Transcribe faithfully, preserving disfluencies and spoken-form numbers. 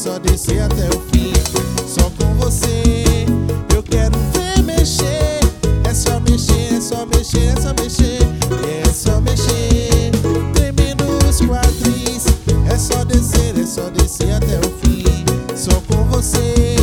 só descer até o fim. Só com você eu quero ver mexer. É só mexer, é só mexer, é só mexer. É só mexer, tremendo os quadris. É só descer, é só descer até o fim. Só com você